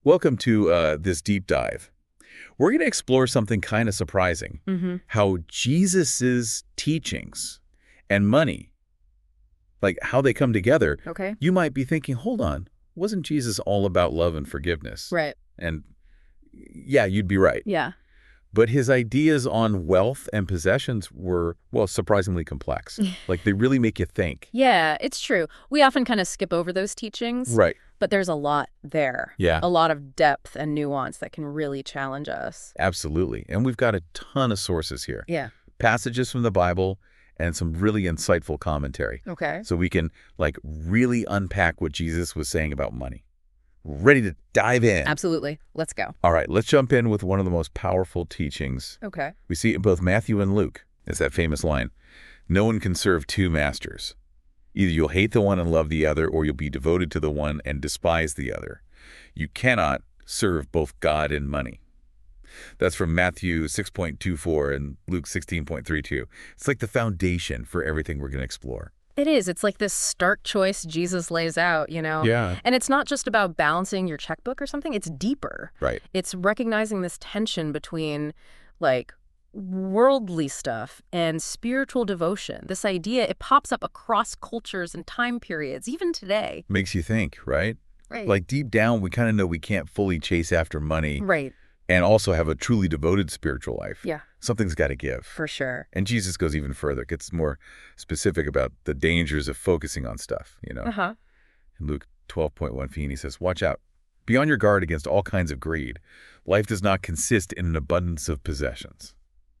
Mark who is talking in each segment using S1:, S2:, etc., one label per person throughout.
S1: Welcome to this deep dive. We're going to explore something kind of surprising,
S2: Mm-hmm.
S1: how Jesus's teachings and money, like how they come together.
S2: Okay.
S1: You might be thinking, hold on, wasn't Jesus all about love and forgiveness?
S2: Right.
S1: And yeah, you'd be right.
S2: Yeah.
S1: But his ideas on wealth and possessions were, well, surprisingly complex. Like they really make you think.
S2: Yeah, it's true. We often kind of skip over those teachings,
S1: Right.
S2: but there's a lot there.
S1: Yeah,
S2: A lot of depth and nuance that can really challenge us.
S1: absolutely. And we've got a ton of sources here.
S2: Yeah.
S1: Passages from the Bible and some really insightful commentary.
S2: Okay.
S1: So we can really unpack what Jesus was saying about money. Ready to dive in.
S2: Absolutely. Let's go.
S1: All right, let's jump in with one of the most powerful teachings.
S2: Okay.
S1: We see it in both Matthew and Luke. It's that famous line, no one can serve two masters. Either you'll hate the one and love the other, or you'll be devoted to the one and despise the other. You cannot serve both God and money. That's from Matthew 6.24 and Luke 16.32. It's like the foundation for everything we're going to explore.
S2: It is. It's like this stark choice Jesus lays out, you know?
S1: Yeah.
S2: And it's not just about balancing your checkbook or something. It's deeper.
S1: Right.
S2: It's recognizing this tension between, like, worldly stuff and spiritual devotion. This idea, it pops up across cultures and time periods, even today.
S1: Makes you think, right?
S2: Right.
S1: Like deep down, we kind of know we can't fully chase after money
S2: Right.
S1: and also have a truly devoted spiritual life.
S2: Yeah,
S1: Something's got to give.
S2: for sure.
S1: And Jesus goes even further, gets more specific about the dangers of focusing on stuff,
S2: Uh-huh.
S1: In Luke 12.15, he says, watch out. Be on your guard against all kinds of greed. Life does not consist in an abundance of possessions.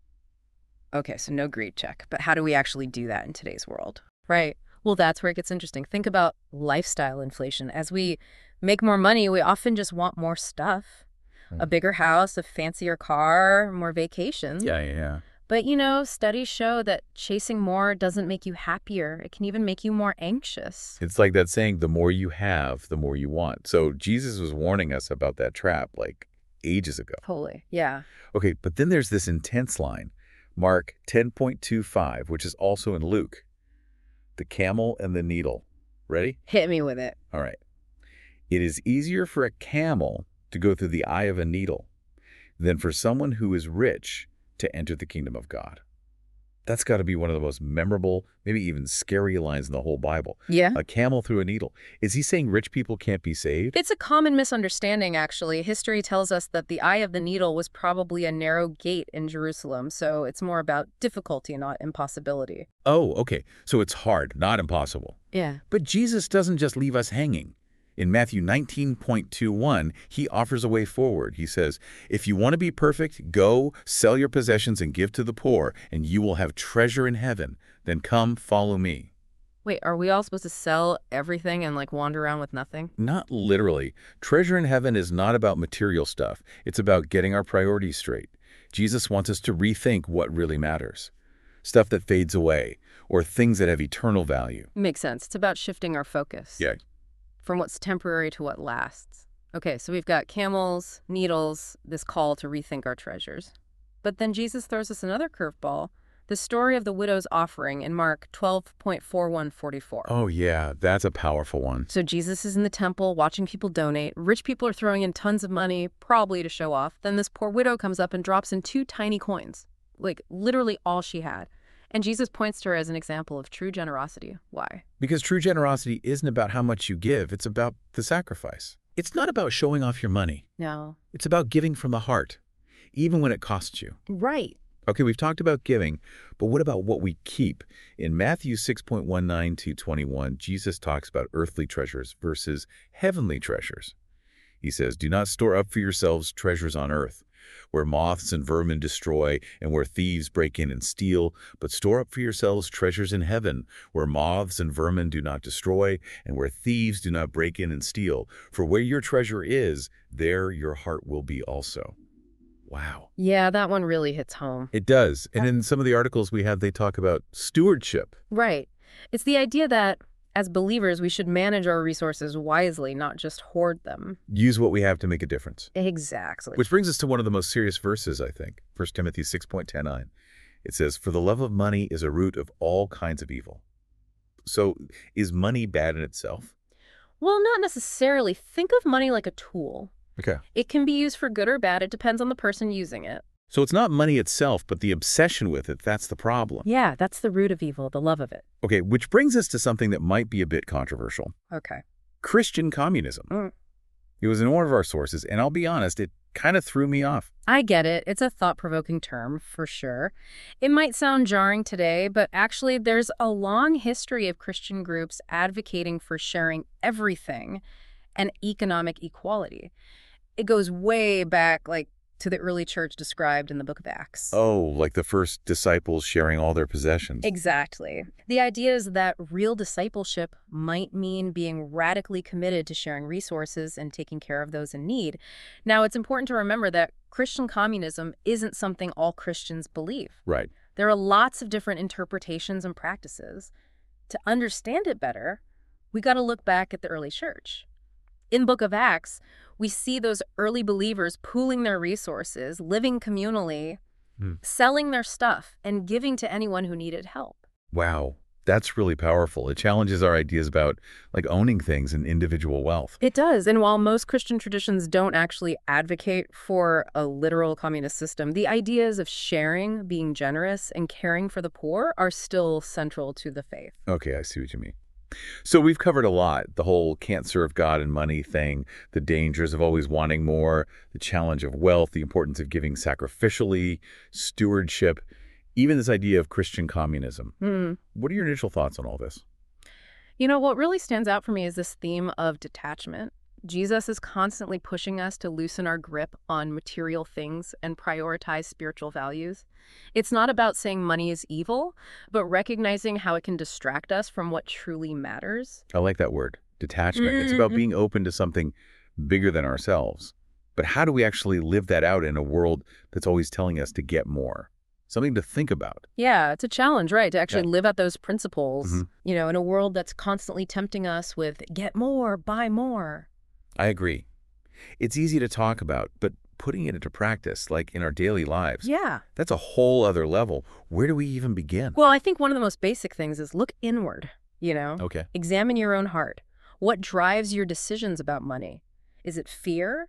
S2: Okay, so no greed check. But how do we actually do that in today's world? Right. Well, that's where it gets interesting. Think about lifestyle inflation. As we make more money, we often just want more stuff. A bigger house, a fancier car, more vacations.
S1: Yeah.
S2: But, studies show that chasing more doesn't make you happier. It can even make you more anxious.
S1: It's like that saying, the more you have, the more you want. So Jesus was warning us about that trap like ages ago.
S2: Totally. Yeah.
S1: Okay, but then there's this intense line, Mark 10.25, which is also in Luke. The camel and the needle. Ready?
S2: Hit me with it.
S1: All right. It is easier for a camel to go through the eye of a needle than for someone who is rich to enter the kingdom of God. That's got to be one of the most memorable, maybe even scary lines in the whole Bible.
S2: Yeah.
S1: A camel through a needle. Is he saying rich people can't be saved?
S2: It's a common misunderstanding, actually. History tells us that the eye of the needle was probably a narrow gate in Jerusalem, so it's more about difficulty, not impossibility.
S1: Oh, okay. So it's hard, not impossible.
S2: Yeah.
S1: But Jesus doesn't just leave us hanging. In Matthew 19.21, he offers a way forward. He says, if you want to be perfect, go, sell your possessions and give to the poor, and you will have treasure in heaven. Then come, follow me.
S2: Wait, are we all supposed to sell everything and, wander around with nothing?
S1: Not literally. Treasure in heaven is not about material stuff. It's about getting our priorities straight. Jesus wants us to rethink what really matters. Stuff that fades away, or things that have eternal value.
S2: Makes sense. It's about shifting our focus.
S1: Yeah.
S2: From what's temporary to what lasts. Okay, so we've got camels, needles, this call to rethink our treasures. But then Jesus throws us another curveball, the story of the widow's offering in Mark 12.4144.
S1: Oh, yeah, that's a powerful one.
S2: So Jesus is in the temple watching people donate. Rich people are throwing in tons of money, probably to show off. Then this poor widow comes up and drops in 2 tiny coins, literally all she had. And Jesus points to her as an example of true generosity. Why?
S1: Because true generosity isn't about how much you give. It's about the sacrifice. It's not about showing off your money.
S2: No.
S1: It's about giving from the heart, even when it costs you.
S2: Right.
S1: Okay, we've talked about giving, but what about what we keep? In Matthew 6.19 to 21, Jesus talks about earthly treasures versus heavenly treasures. He says, do not store up for yourselves treasures on earth, where moths and vermin destroy and where thieves break in and steal, but store up for yourselves treasures in heaven, where moths and vermin do not destroy and where thieves do not break in and steal. For where your treasure is, there your heart will be also. Wow.
S2: Yeah, that one really hits home.
S1: It does. And in some of the articles we have, they talk about stewardship.
S2: Right. It's the idea that as believers, we should manage our resources wisely, not just hoard them.
S1: Use what we have to make a difference.
S2: Exactly.
S1: Which brings us to one of the most serious verses, I think. 1 Timothy 6.10. It says, for the love of money is a root of all kinds of evil. So is money bad in itself?
S2: Well, not necessarily. Think of money like a tool.
S1: Okay.
S2: It can be used for good or bad. It depends on the person using it.
S1: So it's not money itself, but the obsession with it. That's the problem.
S2: Yeah, that's the root of evil, the love of it.
S1: Okay, which brings us to something that might be a bit controversial.
S2: Okay.
S1: Christian communism. It was in one of our sources, and I'll be honest, it kind of threw me off.
S2: I get it. It's a thought-provoking term, for sure. It might sound jarring today, but actually there's a long history of Christian groups advocating for sharing everything and economic equality. It goes way back, to the early church described in the book of Acts.
S1: Oh, like the first disciples sharing all their possessions.
S2: Exactly. The idea is that real discipleship might mean being radically committed to sharing resources and taking care of those in need. Now, it's important to remember that Christian communism isn't something all Christians believe.
S1: Right.
S2: There are lots of different interpretations and practices. To understand it better, we got to look back at the early church. In the book of Acts, we see those early believers pooling their resources, living communally, selling their stuff, and giving to anyone who needed help.
S1: Wow, that's really powerful. It challenges our ideas about owning things and individual wealth.
S2: It does. And while most Christian traditions don't actually advocate for a literal communist system, the ideas of sharing, being generous, and caring for the poor are still central to the faith.
S1: Okay, I see what you mean. So we've covered a lot, the whole can't serve God and money thing, the dangers of always wanting more, the challenge of wealth, the importance of giving sacrificially, stewardship, even this idea of Christian communism. What are your initial thoughts on all this?
S2: You know, what really stands out for me is this theme of detachment. Jesus is constantly pushing us to loosen our grip on material things and prioritize spiritual values. It's not about saying money is evil, but recognizing how it can distract us from what truly matters.
S1: I like that word, detachment. It's about being open to something bigger than ourselves. But how do we actually live that out in a world that's always telling us to get more? Something to think about.
S2: Yeah, it's a challenge, right? To actually live out those principles, in a world that's constantly tempting us with get more, buy more.
S1: I agree. It's easy to talk about, but putting it into practice, like in our daily lives, that's a whole other level. Where do we even begin?
S2: Well, I think one of the most basic things is look inward,
S1: Okay.
S2: Examine your own heart. What drives your decisions about money? Is it fear,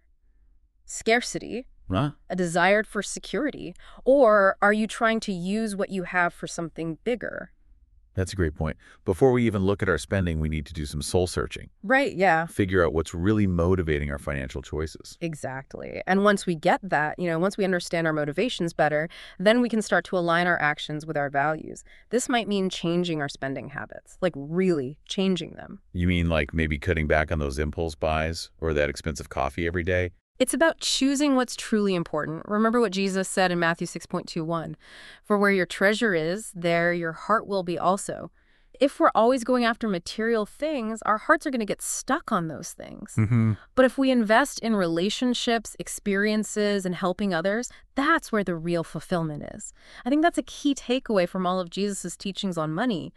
S2: scarcity, a desire for security, or are you trying to use what you have for something bigger?
S1: That's a great point. Before we even look at our spending, we need to do some soul searching.
S2: Right, yeah.
S1: Figure out what's really motivating our financial choices.
S2: Exactly. And once we get that, once we understand our motivations better, then we can start to align our actions with our values. This might mean changing our spending habits, like really changing them.
S1: You mean like maybe cutting back on those impulse buys or that expensive coffee every day?
S2: It's about choosing what's truly important. Remember what Jesus said in Matthew 6.21, "For where your treasure is, there your heart will be also." If we're always going after material things, our hearts are going to get stuck on those things. But if we invest in relationships, experiences, and helping others, that's where the real fulfillment is. I think that's a key takeaway from all of Jesus's teachings on money.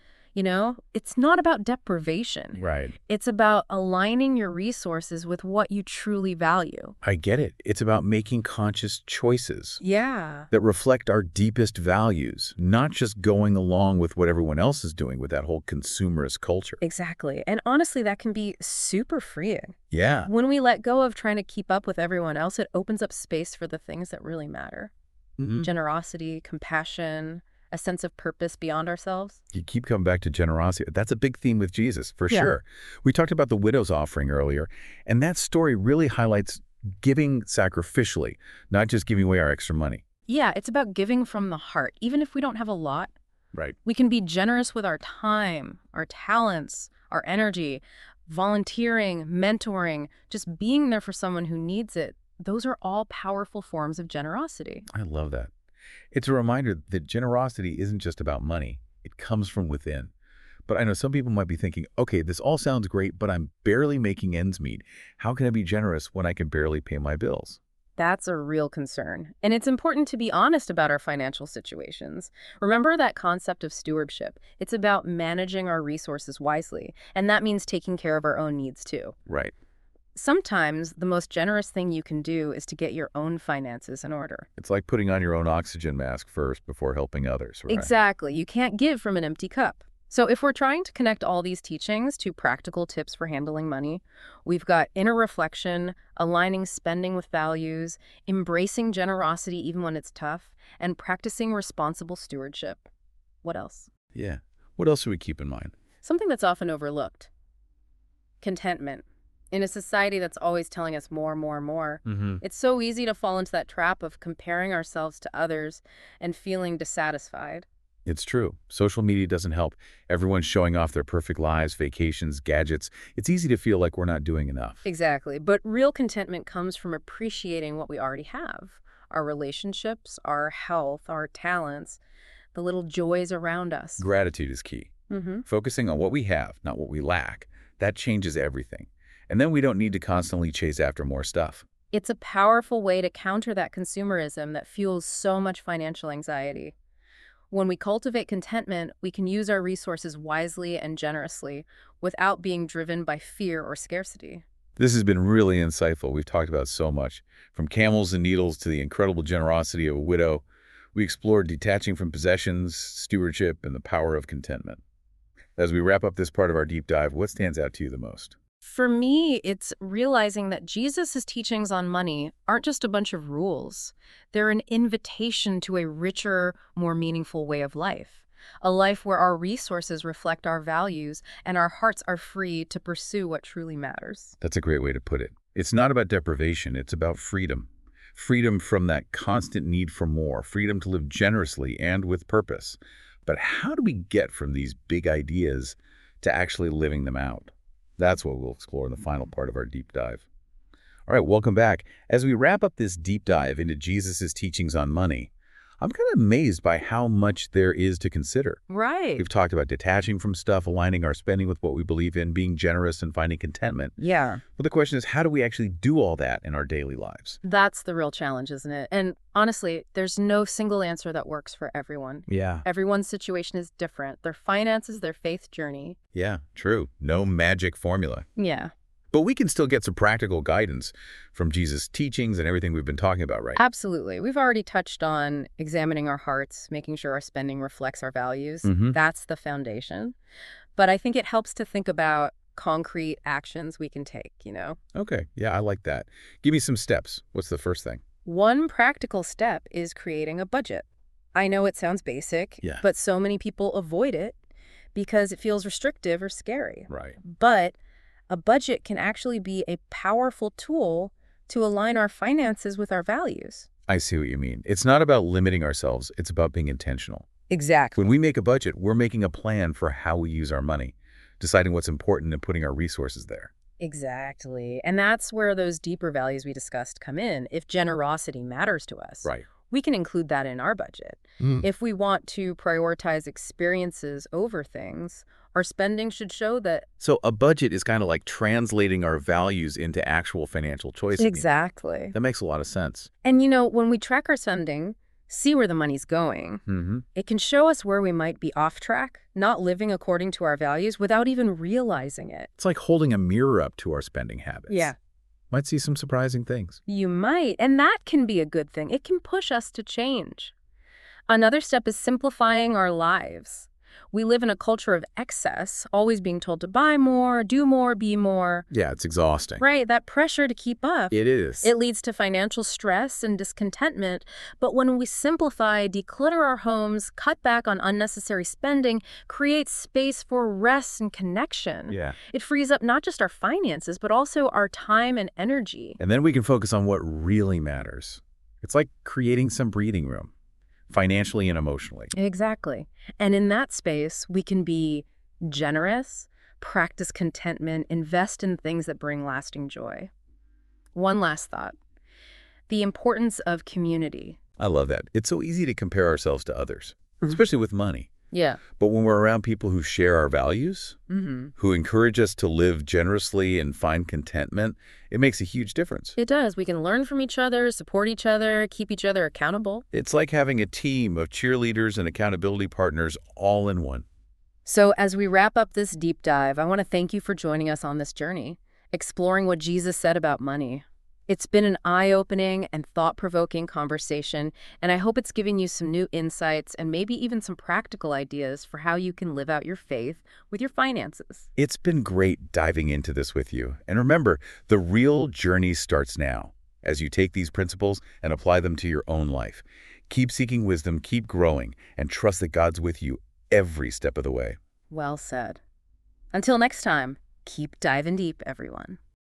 S2: It's not about deprivation.
S1: Right.
S2: It's about aligning your resources with what you truly value.
S1: I get it. It's about making conscious choices.
S2: Yeah.
S1: That reflect our deepest values, not just going along with what everyone else is doing with that whole consumerist culture.
S2: Exactly. And honestly, that can be super freeing.
S1: Yeah.
S2: When we let go of trying to keep up with everyone else, it opens up space for the things that really matter. Generosity, compassion, a sense of purpose beyond ourselves.
S1: You keep coming back to generosity. That's a big theme with Jesus, for sure. We talked about the widow's offering earlier, and that story really highlights giving sacrificially, not just giving away our extra money.
S2: Yeah, it's about giving from the heart. Even if we don't have a lot,
S1: Right.
S2: we can be generous with our time, our talents, our energy, volunteering, mentoring, just being there for someone who needs it. Those are all powerful forms of generosity.
S1: I love that. It's a reminder that generosity isn't just about money. It comes from within. But I know some people might be thinking, okay, this all sounds great, but I'm barely making ends meet. How can I be generous when I can barely pay my bills?
S2: That's a real concern. And it's important to be honest about our financial situations. Remember that concept of stewardship. It's about managing our resources wisely. And that means taking care of our own needs too.
S1: Right.
S2: Sometimes the most generous thing you can do is to get your own finances in order.
S1: It's like putting on your own oxygen mask first before helping others, right?
S2: Exactly. You can't give from an empty cup. So if we're trying to connect all these teachings to practical tips for handling money, we've got inner reflection, aligning spending with values, embracing generosity even when it's tough, and practicing responsible stewardship. What else?
S1: Yeah. What else should we keep in mind?
S2: Something that's often overlooked. Contentment. In a society that's always telling us more, more, more, it's so easy to fall into that trap of comparing ourselves to others and feeling dissatisfied.
S1: It's true. Social media doesn't help. Everyone's showing off their perfect lives, vacations, gadgets. It's easy to feel like we're not doing enough.
S2: Exactly. But real contentment comes from appreciating what we already have. Our relationships, our health, our talents, the little joys around us.
S1: Gratitude is key. Focusing on what we have, not what we lack, that changes everything. And then we don't need to constantly chase after more stuff.
S2: It's a powerful way to counter that consumerism that fuels so much financial anxiety. When we cultivate contentment, we can use our resources wisely and generously without being driven by fear or scarcity.
S1: This has been really insightful. We've talked about so much, from camels and needles to the incredible generosity of a widow. We explored detaching from possessions, stewardship, and the power of contentment. As we wrap up this part of our deep dive, what stands out to you the most?
S2: For me, it's realizing that Jesus' teachings on money aren't just a bunch of rules. They're an invitation to a richer, more meaningful way of life. A life where our resources reflect our values and our hearts are free to pursue what truly matters.
S1: That's a great way to put it. It's not about deprivation, it's about freedom. Freedom from that constant need for more, freedom to live generously and with purpose. But how do we get from these big ideas to actually living them out? That's what we'll explore in the final part of our deep dive. All right, welcome back. As we wrap up this deep dive into Jesus' teachings on money, I'm kind of amazed by how much there is to consider.
S2: Right.
S1: We've talked about detaching from stuff, aligning our spending with what we believe in, being generous, and finding contentment.
S2: Yeah.
S1: But the question is, how do we actually do all that in our daily lives?
S2: That's the real challenge, isn't it? And honestly, there's no single answer that works for everyone.
S1: Yeah.
S2: Everyone's situation is different. Their finances, their faith journey.
S1: Yeah, true. No magic formula.
S2: Yeah.
S1: But we can still get some practical guidance from Jesus' teachings and everything we've been talking about, right?
S2: Absolutely. We've already touched on examining our hearts, making sure our spending reflects our values. That's the foundation. But I think it helps to think about concrete actions we can take,
S1: Okay, yeah, I like that. Give me some steps. What's the first thing?
S2: One practical step is creating a budget. I know it sounds basic,
S1: Yeah.
S2: but so many people avoid it because it feels restrictive or scary.
S1: Right.
S2: But a budget can actually be a powerful tool to align our finances with our values.
S1: I see what you mean. It's not about limiting ourselves. It's about being intentional.
S2: Exactly.
S1: When we make a budget, we're making a plan for how we use our money, deciding what's important and putting our resources there.
S2: Exactly. And that's where those deeper values we discussed come in. If generosity matters to us,
S1: Right.
S2: we can include that in our budget. If we want to prioritize experiences over things, our spending should show that.
S1: So a budget is kind of like translating our values into actual financial choices.
S2: Exactly.
S1: That makes a lot of sense.
S2: And when we track our spending, see where the money's going, it can show us where we might be off track, not living according to our values without even realizing it.
S1: It's like holding a mirror up to our spending habits.
S2: Yeah.
S1: Might see some surprising things.
S2: You might, and that can be a good thing. It can push us to change. Another step is simplifying our lives. We live in a culture of excess, always being told to buy more, do more, be more.
S1: Yeah, it's exhausting.
S2: Right, that pressure to keep up.
S1: It is.
S2: It leads to financial stress and discontentment. But when we simplify, declutter our homes, cut back on unnecessary spending, create space for rest and connection,
S1: Yeah.
S2: it frees up not just our finances, but also our time and energy.
S1: And then we can focus on what really matters. It's like creating some breathing room, financially and emotionally.
S2: Exactly. And in that space, we can be generous, practice contentment, invest in things that bring lasting joy. One last thought. The importance of community.
S1: I love that. It's so easy to compare ourselves to others, especially with money.
S2: Yeah.
S1: But when we're around people who share our values, who encourage us to live generously and find contentment, it makes a huge difference.
S2: It does. We can learn from each other, support each other, keep each other accountable.
S1: It's like having a team of cheerleaders and accountability partners all in one.
S2: So as we wrap up this deep dive, I want to thank you for joining us on this journey, exploring what Jesus said about money. It's been an eye-opening and thought-provoking conversation, and I hope it's given you some new insights and maybe even some practical ideas for how you can live out your faith with your finances.
S1: It's been great diving into this with you. And remember, the real journey starts now as you take these principles and apply them to your own life. Keep seeking wisdom, keep growing, and trust that God's with you every step of the way.
S2: Well said. Until next time, keep diving deep, everyone.